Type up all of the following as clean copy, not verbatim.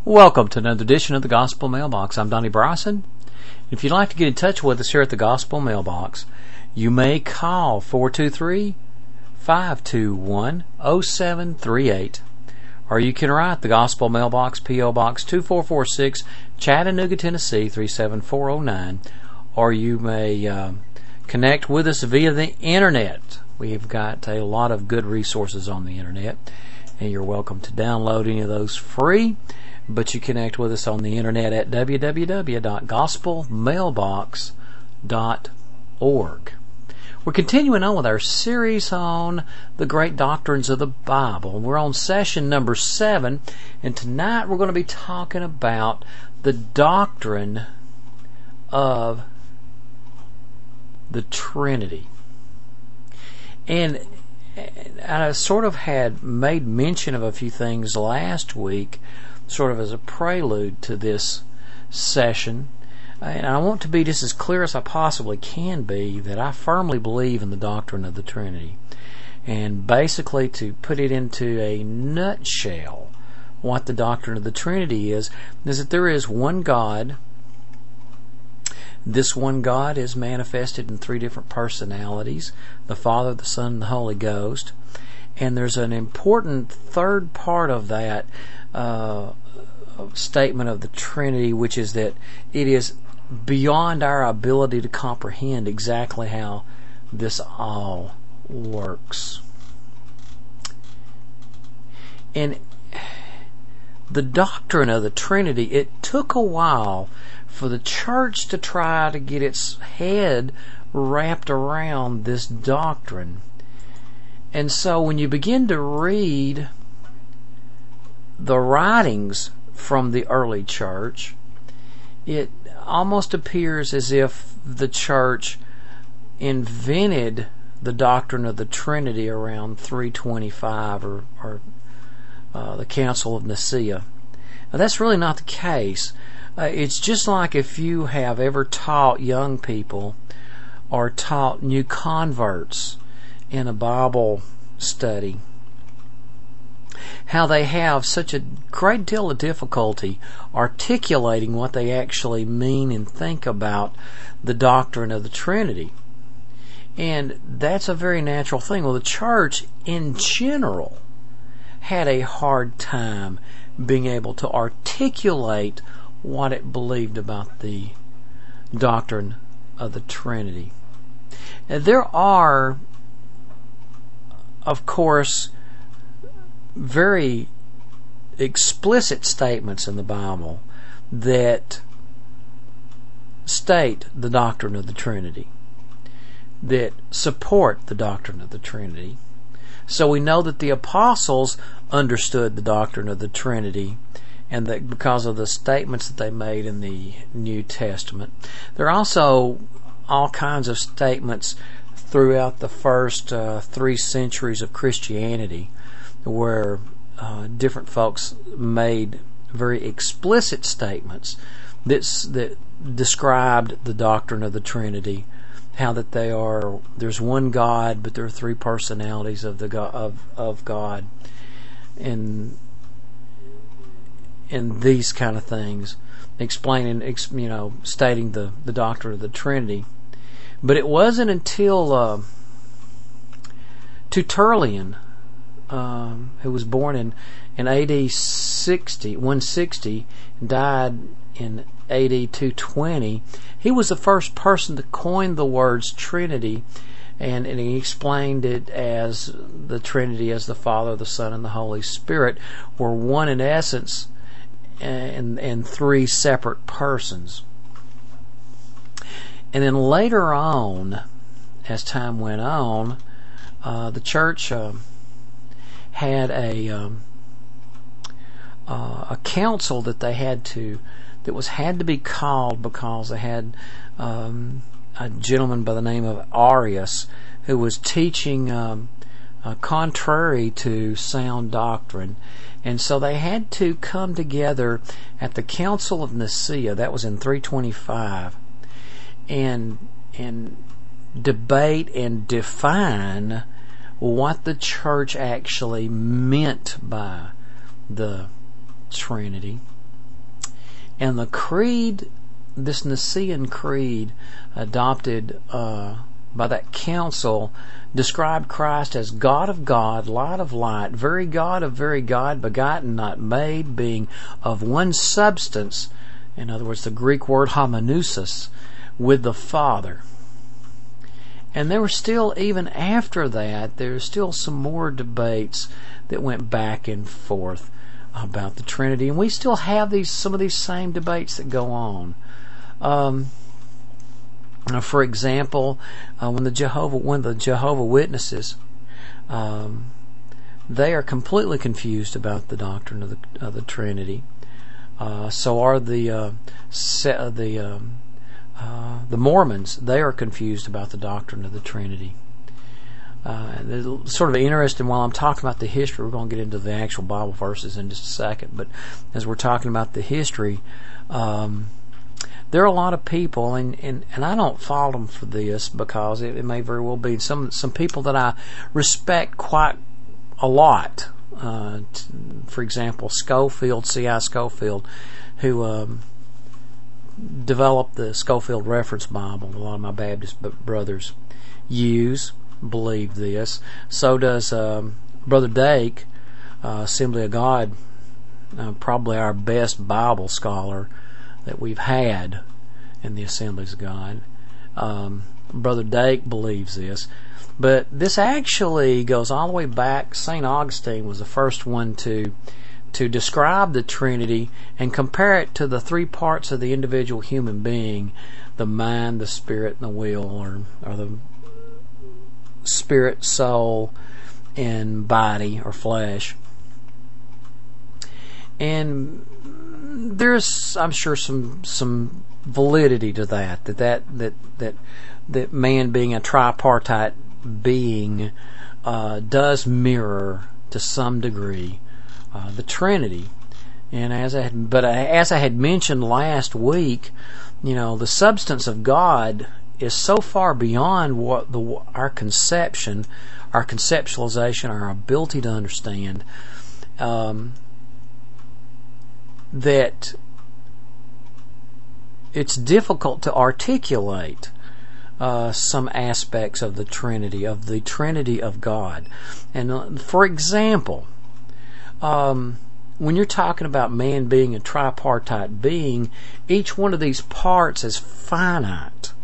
Welcome to another edition of the Gospel Mailbox. I'm Donnie Bryson. If you'd like to get in touch with us here at the Gospel Mailbox, you may call 423-521-0738, or you can write the Gospel Mailbox, P.O. Box 2446, Chattanooga, Tennessee 37409, or you may connect with us via the Internet. We've got a lot of good resources on the Internet, and you're welcome to download any of those free. But you connect with us on the Internet at www.gospelmailbox.org. We're continuing on with our series on the great doctrines of the Bible. We're on session number 7, and tonight we're going to be talking about the doctrine of the Trinity. And I sort of had made mention of a few things last week, sort of as a prelude to this session, and I want to be just as clear as I possibly can be that I firmly believe in the doctrine of the Trinity. And basically, to put it into a nutshell, what the doctrine of the Trinity is that there is one God. This one God is manifested in 3 different personalities: the Father, the Son, and the Holy Ghost. And there's an important third part of that statement of the Trinity, which is that it is beyond our ability to comprehend exactly how this all works. And the doctrine of the Trinity, it took a while for the church to try to get its head wrapped around this doctrine. And so when you begin to read the writings from the early church, it almost appears as if the church invented the doctrine of the Trinity around 325 or the Council of Nicaea. Now, that's really not the case. It's just like if you have ever taught young people or taught new converts in a Bible study, how they have such a great deal of difficulty articulating what they actually mean and think about the doctrine of the Trinity. And that's a very natural thing. Well, the church in general had a hard time being able to articulate what it believed about the doctrine of the Trinity. Now, there are, of course, very explicit statements in the Bible that state the doctrine of the Trinity, that support the doctrine of the Trinity. So we know that the apostles understood the doctrine of the Trinity, and that because of the statements that they made in the New Testament. There are also all kinds of statements throughout the first 3 centuries of Christianity where different folks made very explicit statements that described the doctrine of the Trinity, how that there's one God, but there are 3 personalities of God, and these kind of things, explaining, stating the doctrine of the Trinity. But it wasn't until Tertullian, who was born in AD 160, died in AD 220, he was the first person to coin the words Trinity, and he explained it as the Trinity as the Father, the Son, and the Holy Spirit were one in essence and 3 separate persons. And then later on, as time went on, the church had a council that had to be called because they had a gentleman by the name of Arius who was teaching contrary to sound doctrine. And so they had to come together at the Council of Nicaea, that was in 325, and debate and define what the church actually meant by the Trinity. And the creed, this Nicene Creed adopted by that council, described Christ as God of God, light of light, very God of very God, begotten, not made, being of one substance. In other words, the Greek word homonousis, with the Father. And there were still, even after that, there were still some more debates that went back and forth about the Trinity. And we still have some of these same debates that go on. For example, when the Jehovah Witnesses, they are completely confused about the doctrine of the Trinity. So are the Mormons. They are confused about the doctrine of the Trinity. It's sort of interesting. While I'm talking about the history, we're going to get into the actual Bible verses in just a second. But as we're talking about the history, there are a lot of people, and I don't fault them for this, because it may very well be some people that I respect quite a lot. For example, C.I. Scofield, who developed the Scofield Reference Bible. A lot of my Baptist brothers believe this. So does Brother Dake, Assembly of God, probably our best Bible scholar that we've had in the Assemblies of God. Brother Dake believes this. But this actually goes all the way back. St. Augustine was the first one to describe the Trinity and compare it to the three parts of the individual human being: the mind, the spirit, and the will, or the spirit, soul, and body or flesh. And there's, I'm sure, some validity to that man being a tripartite being does mirror to some degree the Trinity. And as I had mentioned last week, the substance of God is so far beyond what our conception, our conceptualization, our ability to understand, that it's difficult to articulate some aspects of the Trinity of God. And for example, when you're talking about man being a tripartite being, each one of these parts is finite.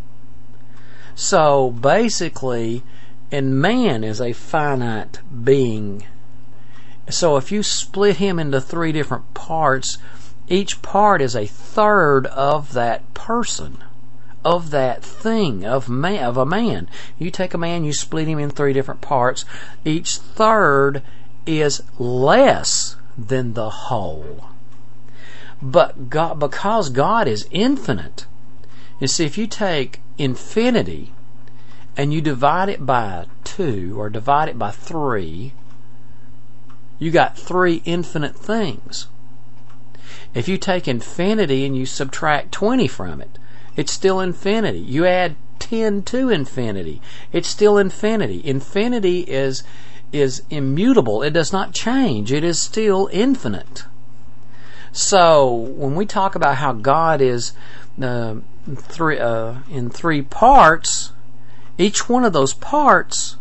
So basically, and man is a finite being. So if you split him into three different parts, each part is a third of that person, of that thing, of a man. You take a man, you split him in three different parts. Each third is less than the whole. But God, because God is infinite, you see, if you take infinity and you divide it by 2 or divide it by 3, you got 3 infinite things. If you take infinity and you subtract 20 from it, it's still infinity. You add 10 to infinity, it's still infinity. Infinity is immutable. It does not change. It is still infinite. So when we talk about how God is in 3 parts, each one of those parts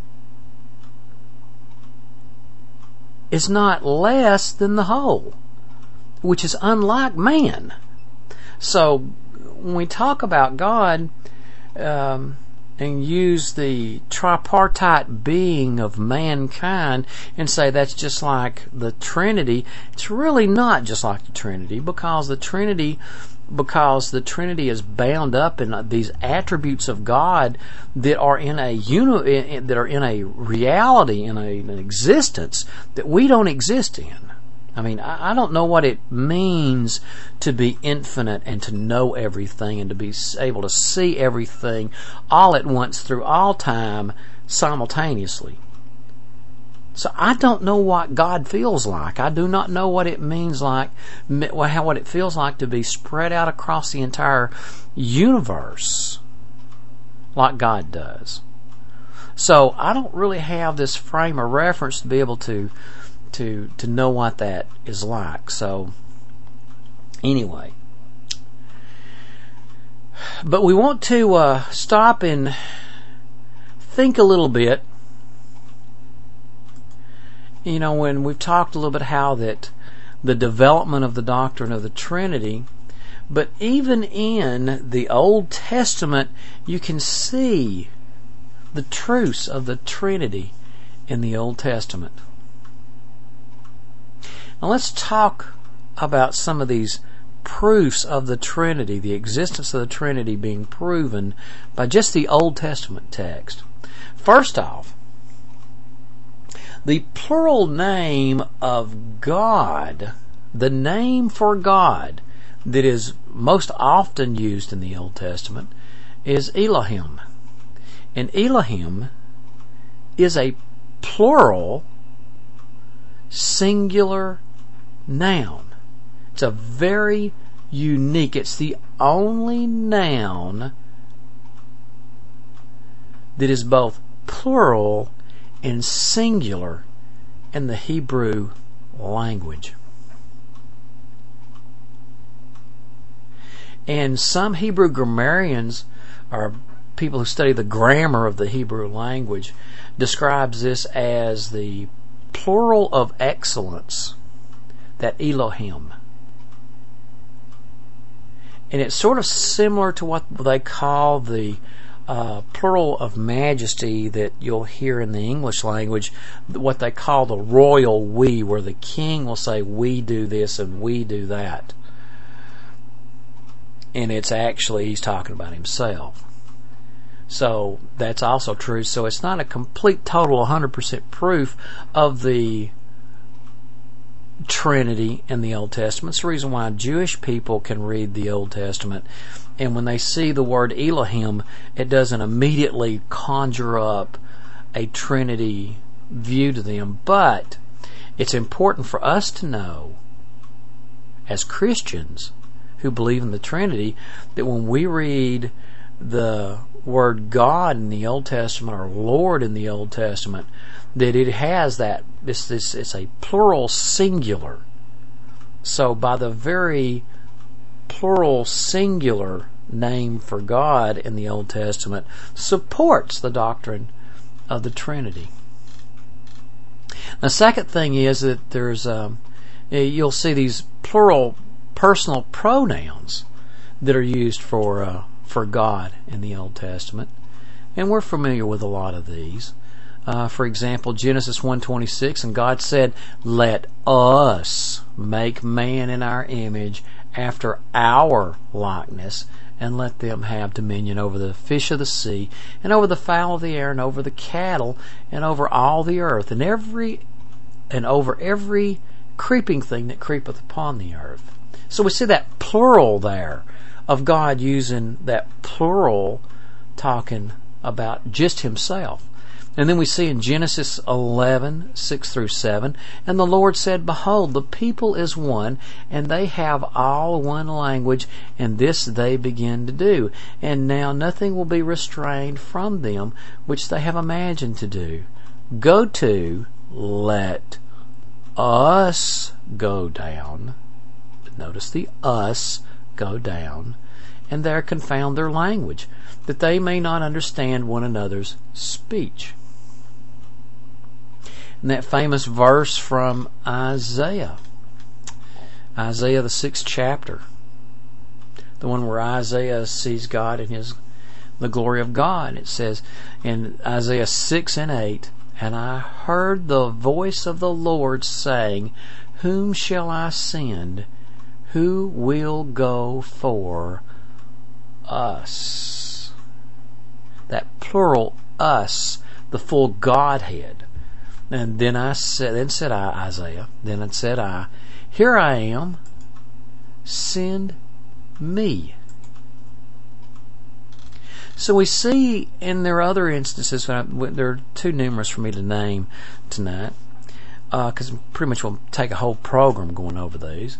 is not less than the whole, which is unlike man. So when we talk about God and use the tripartite being of mankind and say that's just like the Trinity, it's really not just like the Trinity, because the Trinity is bound up in these attributes of God that are in a reality, in an existence that we don't exist in. I mean, I don't know what it means to be infinite and to know everything and to be able to see everything all at once through all time simultaneously. So I don't know what God feels like. I do not know what it means what it feels like to be spread out across the entire universe like God does. So I don't really have this frame of reference to be able to know what that is like. So Anyway, but we want to stop and think a little bit. You know, when we've talked a little bit how that the development of the doctrine of the Trinity, but even in the Old Testament, you can see the truths of the Trinity in the Old Testament. Now let's talk about some of these proofs of the Trinity, the existence of the Trinity being proven by just the Old Testament text. First off, the plural name of God, the name for God that is most often used in the Old Testament, is Elohim. And Elohim is a plural singular noun. It's a very unique, it's the only noun that is both plural and singular in the Hebrew language. And some Hebrew grammarians, or people who study the grammar of the Hebrew language, describes this as the plural of excellence, that Elohim. And it's sort of similar to what they call the plural of majesty that you'll hear in the English language, what they call the royal we, where the king will say, we do this and we do that. And it's actually, he's talking about himself. So that's also true. So it's not a complete, total, 100% proof of the Trinity in the Old Testament. It's the reason why Jewish people can read the Old Testament, and when they see the word Elohim, it doesn't immediately conjure up a Trinity view to them. But it's important for us to know, as Christians who believe in the Trinity, that when we read the word God in the Old Testament, or Lord in the Old Testament, that it has that, it's a plural singular. So by the very plural singular name for God in the Old Testament supports the doctrine of the Trinity. The second thing is that there's you'll see these plural personal pronouns that are used for God in the Old Testament, and we're familiar with a lot of these. For example, Genesis 1:26, and God said, "Let us make man in our image, after our likeness, and let them have dominion over the fish of the sea, and over the fowl of the air, and over the cattle, and over all the earth, and over every creeping thing that creepeth upon the earth." So we see that plural there of God, using that plural, talking about just himself. And then we see in Genesis 11:6-7, "And the Lord said, Behold, the people is one, and they have all one language, and this they begin to do. And now nothing will be restrained from them, which they have imagined to do. Go to, let us go down." Notice the us, go down, "and there confound their language, that they may not understand one another's speech." And that famous verse from Isaiah the 6th chapter, the one where Isaiah sees God in the glory of God. It says in Isaiah 6:8, "And I heard the voice of the Lord saying, Whom shall I send? Who will go for us?" That plural us, the full Godhead. And then said I, Isaiah, "Here I am, send me." So we see, and there are other instances, they're too numerous for me to name tonight, because pretty much we'll take a whole program going over these.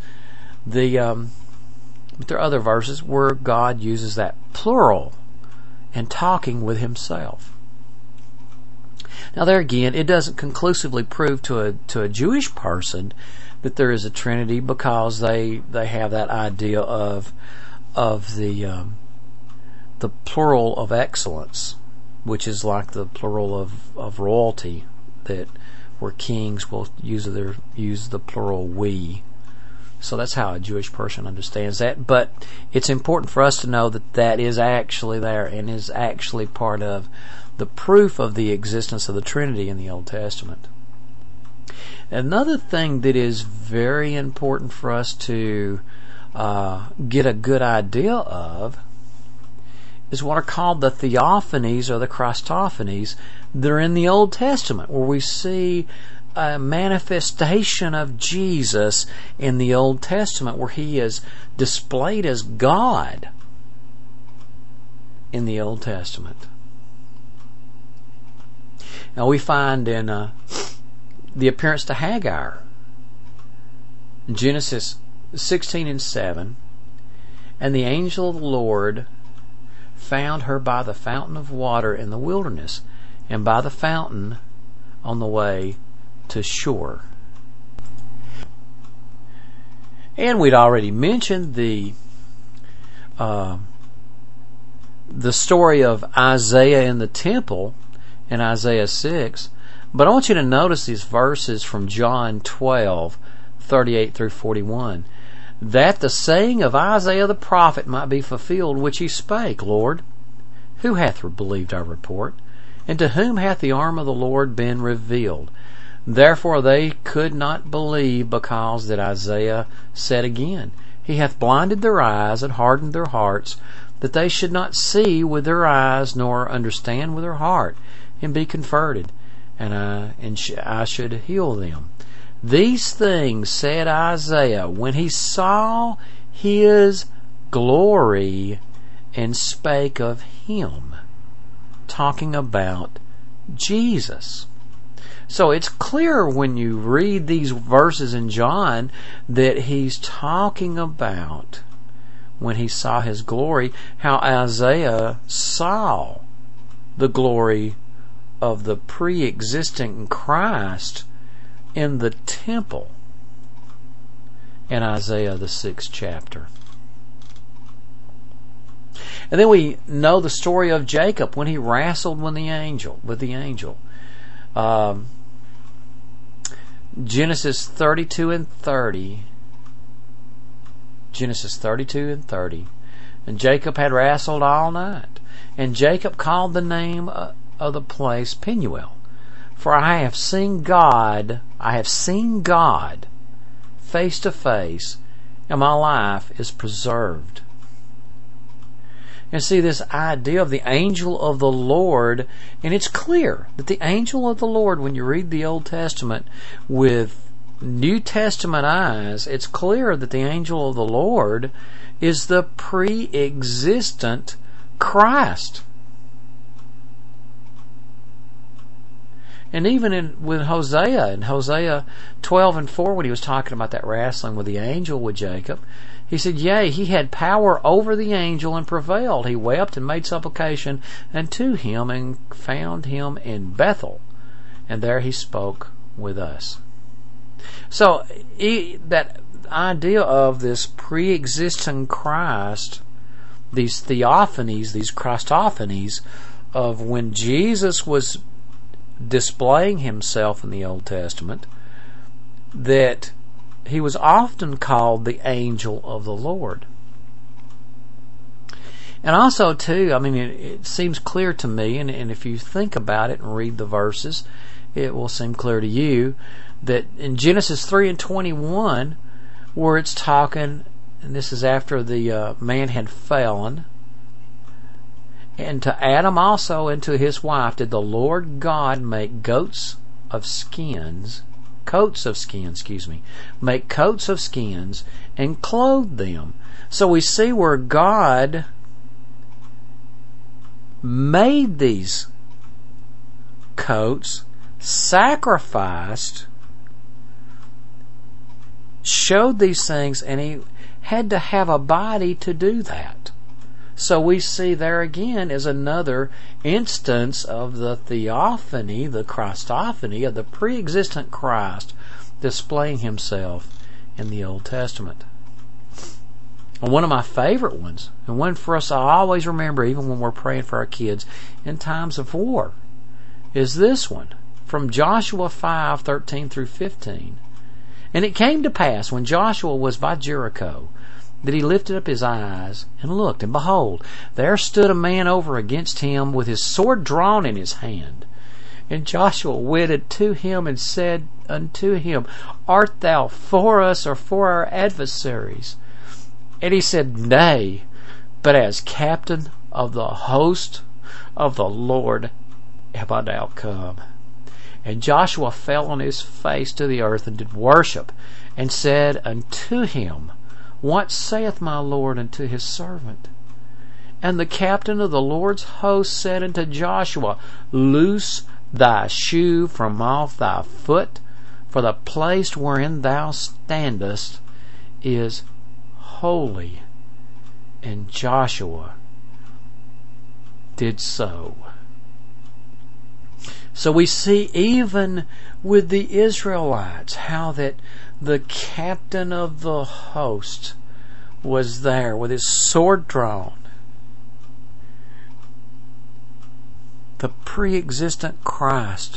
But there are other verses where God uses that plural and talking with himself. Now there again, it doesn't conclusively prove to a Jewish person that there is a Trinity because they have that idea of the plural of excellence, which is like the plural of royalty, that where kings will use the plural we. So that's how a Jewish person understands that. But it's important for us to know that is actually there and is actually part of the proof of the existence of the Trinity in the Old Testament. Another thing that is very important for us to get a good idea of is what are called the theophanies or the Christophanies that are in the Old Testament, where we see a manifestation of Jesus in the Old Testament, where He is displayed as God in the Old Testament. Now we find in the appearance to Hagar, Genesis 16:7, and the angel of the Lord found her by the fountain of water in the wilderness, and by the fountain on the way to Shur. And we'd already mentioned the story of Isaiah in the temple in Isaiah 6, but I want you to notice these verses from John 12:38 through 41. That the saying of Isaiah the prophet might be fulfilled, which he spake, Lord, who hath believed our report? And to whom hath the arm of the Lord been revealed? Therefore they could not believe, because that Isaiah said again, He hath blinded their eyes and hardened their hearts, that they should not see with their eyes, nor understand with their heart, and be converted, and I should heal them. These things said Isaiah when he saw His glory, and spake of Him, talking about Jesus. So it's clear when you read these verses in John that he's talking about when he saw His glory, how Isaiah saw the glory of the pre-existing Christ in the temple in Isaiah the 6th chapter. And then we know the story of Jacob when he wrestled with the angel. Genesis 32 and 30. And Jacob had wrestled all night. And Jacob called the name of the place Peniel. For I have seen God face to face, and my life is preserved. And see this idea of the angel of the Lord, and it's clear that the angel of the Lord, when you read the Old Testament with New Testament eyes, it's clear that the angel of the Lord is the pre-existent Christ. And even with Hosea, in Hosea 12 and 4, when he was talking about that wrestling with the angel with Jacob, he said, Yea, he had power over the angel and prevailed. He wept and made supplication unto him, and found him in Bethel. And there he spoke with us. So that idea of this pre-existing Christ, these theophanies, these Christophanies, of when Jesus was displaying Himself in the Old Testament, that He was often called the angel of the Lord. And also, too, it seems clear to me, and if you think about it and read the verses, it will seem clear to you, that in Genesis 3 and 21, where it's talking, and this is after the man had fallen, and to Adam also and to his wife did the Lord God make coats of skins, make coats of skins, and clothe them. So we see where God made these coats, sacrificed, showed these things, and He had to have a body to do that. So we see there again is another instance of the theophany, the Christophany of the pre-existent Christ displaying Himself in the Old Testament. And one of my favorite ones, and one for us I always remember even when we're praying for our kids in times of war, is this one from Joshua 5:13 through 15. And it came to pass when Joshua was by Jericho that he lifted up his eyes and looked, and behold, there stood a man over against him with his sword drawn in his hand. And Joshua went to him and said unto him, Art thou for us or for our adversaries? And he said, Nay, but as captain of the host of the Lord have I now come. And Joshua fell on his face to the earth and did worship, and said unto him, What saith my Lord unto his servant? And the captain of the Lord's host said unto Joshua, Loose thy shoe from off thy foot, for the place wherein thou standest is holy. And Joshua did so. So we see even with the Israelites how that the captain of the host was there with his sword drawn. The pre-existent Christ.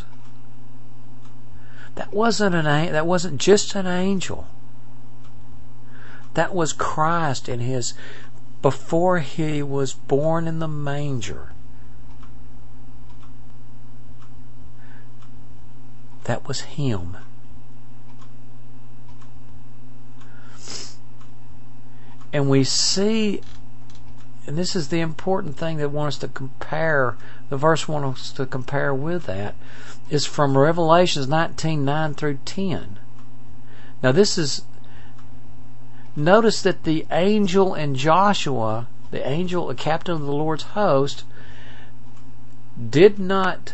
That wasn't just an angel. That was Christ in his before he was born in the manger. That was him. And we see, and this is the important thing that wants us to compare, the verse wants us to compare with that, is from Revelations 19:9 through 10. Now notice that the angel and Joshua, the angel, the captain of the Lord's host, did not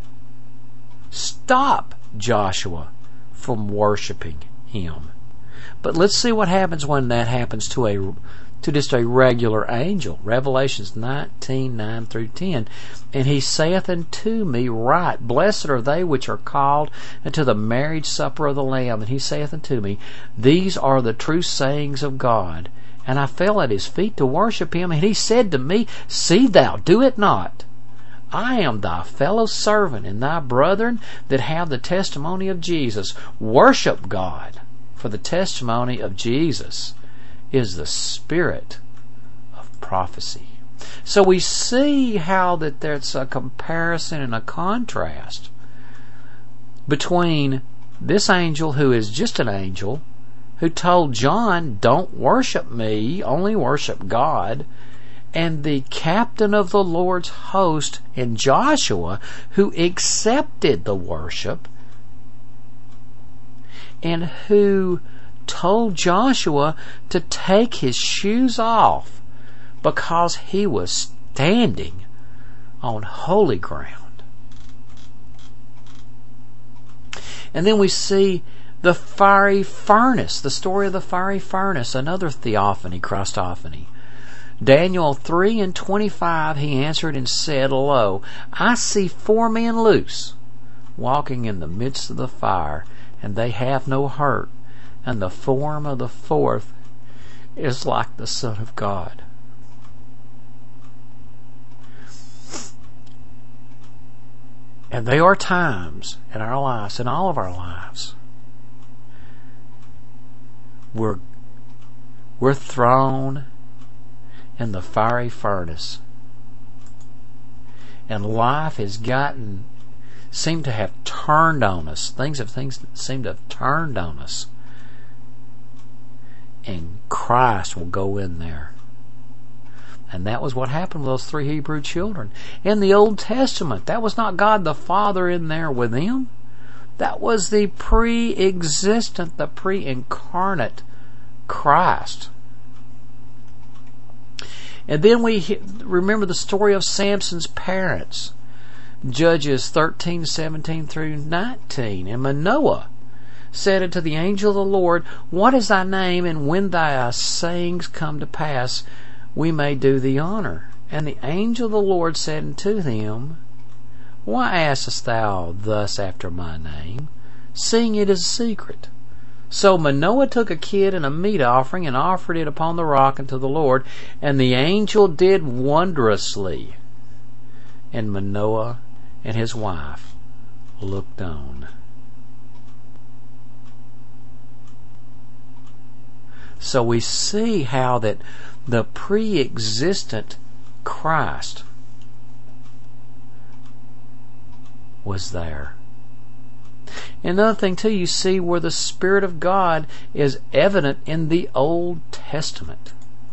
stop Joshua from worshiping him. But let's see what happens when that happens to just a regular angel. Revelations 19:9 through 10. And he saith unto me, Right, blessed are they which are called unto the marriage supper of the Lamb. And he saith unto me, These are the true sayings of God. And I fell at his feet to worship him. And he said to me, See thou do it not. I am thy fellow servant and thy brethren that have the testimony of Jesus. Worship God, for the testimony of Jesus is the spirit of prophecy. So we see how that there's a comparison and a contrast between this angel, who is just an angel, who told John, Don't worship me, only worship God, and the captain of the Lord's host in Joshua, who accepted the worship and who told Joshua to take his shoes off because he was standing on holy ground. And then we see the fiery furnace, the story of the fiery furnace, another theophany, Christophany. Daniel 3:25, he answered and said, Lo, I see 4 men loose, walking in the midst of the fire, and they have no hurt, and the form of the fourth is like the Son of God. And there are times in our lives, in all of our lives, we're thrown in the fiery furnace, and life has seemed to have turned on us. Things seem to have turned on us, and Christ will go in there. And that was what happened with those 3 Hebrew children in the Old Testament. That was not God the Father in there with them. That was the pre-existent, the pre-incarnate Christ. And then we remember the story of Samson's parents. Judges 13:17 through 19. And Manoah said unto the angel of the Lord, What is thy name? And when thy sayings come to pass, we may do thee honor. And the angel of the Lord said unto him, Why askest thou thus after my name, seeing it is a secret? So Manoah took a kid and a meat offering and offered it upon the rock unto the Lord, and the angel did wondrously. And Manoah and his wife looked on. So we see how that the pre-existent Christ was there. Another thing too, you see where the Spirit of God is evident in the Old Testament.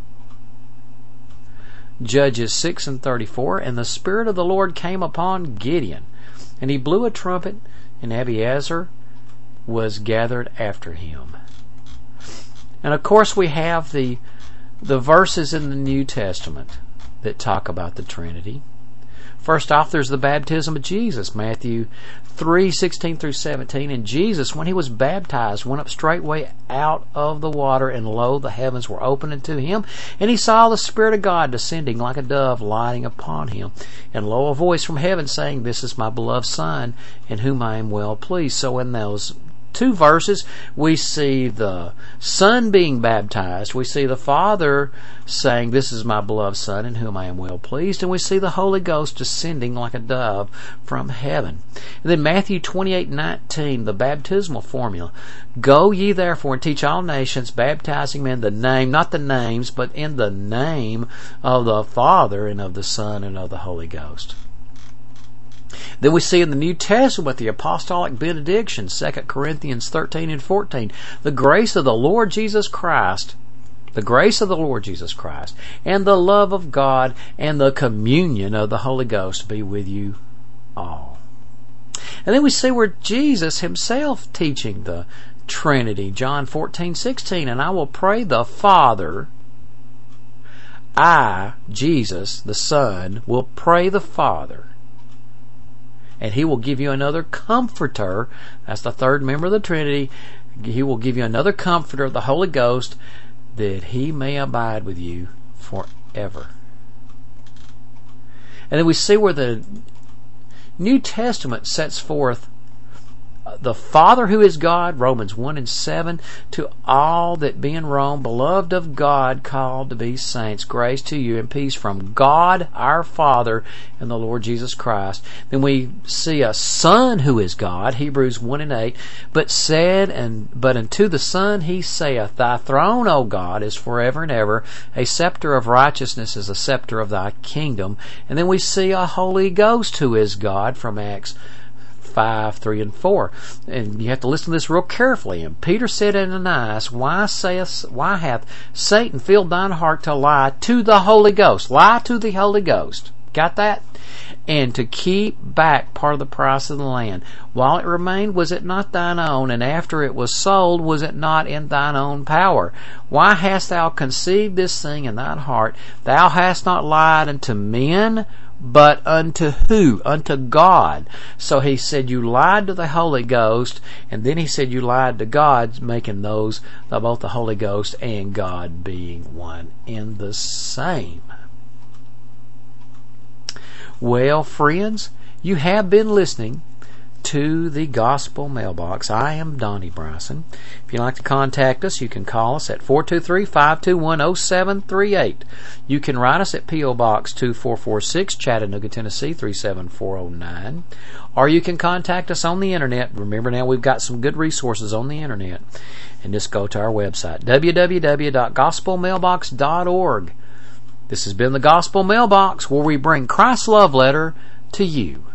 Judges 6:34, and the Spirit of the Lord came upon Gideon, and he blew a trumpet, and Abiezer was gathered after him. And of course we have the verses in the New Testament that talk about the Trinity. First off, there's the baptism of Jesus, Matthew 3:16 through 17. And Jesus, when he was baptized, went up straightway out of the water, and lo, the heavens were opened unto him, and he saw the Spirit of God descending like a dove, lighting upon him. And lo, a voice from heaven saying, This is my beloved Son, in whom I am well pleased. So in those two verses, we see the Son being baptized. We see the Father saying, This is my beloved Son, in whom I am well pleased. And we see the Holy Ghost descending like a dove from heaven. And then Matthew 28:19, the baptismal formula. Go ye therefore and teach all nations, baptizing men in the name, not the names, but in the name of the Father and of the Son and of the Holy Ghost. Then we see in the New Testament the apostolic benediction, 2 Corinthians 13 and 14. The grace of the Lord Jesus Christ, and the love of God, and the communion of the Holy Ghost be with you all. And then we see where Jesus himself teaching the Trinity, John 14:16, and I will pray the Father, I, Jesus, the Son, will pray the Father, and he will give you another comforter. That's the third member of the Trinity. He will give you another comforter, the Holy Ghost, that he may abide with you forever. And then we see where the New Testament sets forth the Father who is God, Romans 1:7, to all that be in Rome, beloved of God, called to be saints, grace to you and peace from God our Father and the Lord Jesus Christ. Then we see a Son who is God, Hebrews 1:8, but unto the Son he saith, Thy throne, O God, is forever and ever, a scepter of righteousness is a scepter of thy kingdom. And then we see a Holy Ghost who is God from Acts 5:3 and 4. And you have to listen to this real carefully. And Peter said unto Ananias, Why hath Satan filled thine heart to lie to the Holy Ghost? Lie to the Holy Ghost. Got that? And to keep back part of the price of the land. While it remained, was it not thine own? And after it was sold, was it not in thine own power? Why hast thou conceived this thing in thine heart? Thou hast not lied unto men, but unto who? Unto God. So he said you lied to the Holy Ghost, and then he said you lied to God, making those both the Holy Ghost and God being one and the same. Well, friends, you have been listening to the Gospel Mailbox. I am Donnie Bryson. If you'd like to contact us, you can call us at 423-521-0738. You can write us at P.O. Box 2446, Chattanooga, Tennessee 37409. Or you can contact us on the internet. Remember now, we've got some good resources on the internet. And just go to our website, www.gospelmailbox.org. This has been the Gospel Mailbox, where we bring Christ's love letter to you.